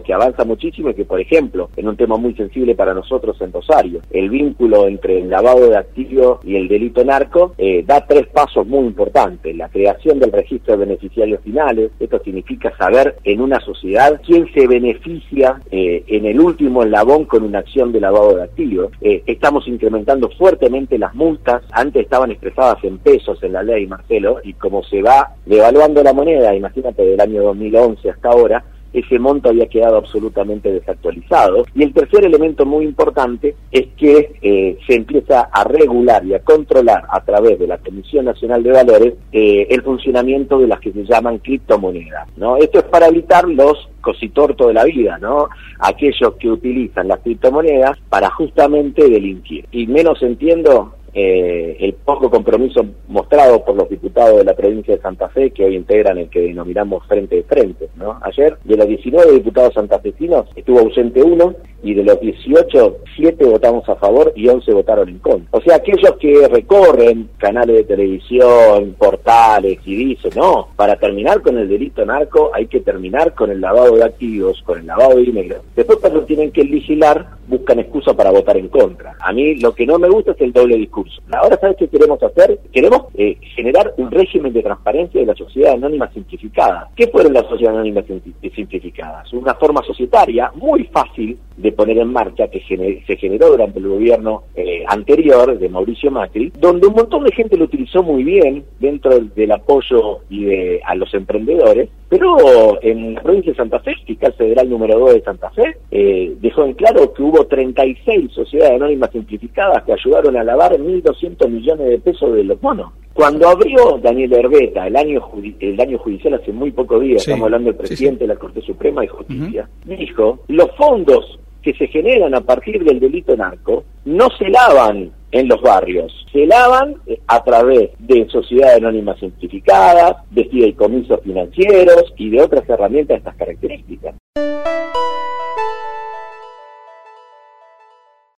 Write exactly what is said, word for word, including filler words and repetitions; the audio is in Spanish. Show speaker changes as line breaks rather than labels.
que avanza muchísimo y que, por ejemplo, en un tema muy sensible para nosotros en Rosario, el vínculo entre el lavado de activos y el delito narco, eh, da tres pasos muy importantes. La creación del registro de beneficiarios finales. Esto significa saber en una sociedad quién se beneficia eh, en el último eslabón con una acción de lavado de activos. Eh, estamos incrementando fuertemente las multas. Antes estaban expresadas en pesos en la ley, Marcelo, y como se va devaluando la moneda, imagínate, del año dos mil once hasta ahora, ese monto había quedado absolutamente desactualizado. Y el tercer elemento muy importante es que eh, se empieza a regular y a controlar a través de la Comisión Nacional de Valores eh, el funcionamiento de las que se llaman criptomonedas, ¿no? Esto es para evitar los cositortos de la vida, ¿no? Aquellos que utilizan las criptomonedas para justamente delinquir. Y menos entiendo Eh, el poco compromiso mostrado por los diputados de la provincia de Santa Fe, que hoy integran el que denominamos Frente de Frente, ¿no? Ayer, de los diecinueve diputados santafesinos, estuvo ausente uno, y de los dieciocho, siete votamos a favor y once votaron en contra. O sea, aquellos que recorren canales de televisión, portales y dicen, no, para terminar con el delito narco hay que terminar con el lavado de activos, con el lavado de dinero. Después, cuando tienen que legislar, buscan excusa para votar en contra. A mí lo que no me gusta es el doble discurso. Ahora, ¿sabes qué queremos hacer? Queremos eh, generar un régimen de transparencia de la sociedad anónima simplificada. ¿Qué fueron las sociedades anónimas simplificadas? Una forma societaria muy fácil de poner en marcha, que gener, se generó durante el gobierno eh, anterior de Mauricio Macri, donde un montón de gente lo utilizó muy bien dentro del, del apoyo y de, a los emprendedores, pero en la provincia de Santa Fe, fiscal federal número dos de Santa Fe, eh, dejó en claro que hubo treinta y seis sociedades anónimas simplificadas que ayudaron a lavar mil doscientos millones de pesos de los bonos. Cuando abrió Daniel Herbeta el año el año judicial hace muy pocos días, sí, estamos hablando del presidente sí, sí. de la Corte Suprema de Justicia, uh-huh. dijo, los fondos que se generan a partir del delito narco no se lavan en los barrios, se lavan a través de sociedades anónimas simplificadas, de fideicomisos financieros y de otras herramientas de estas características.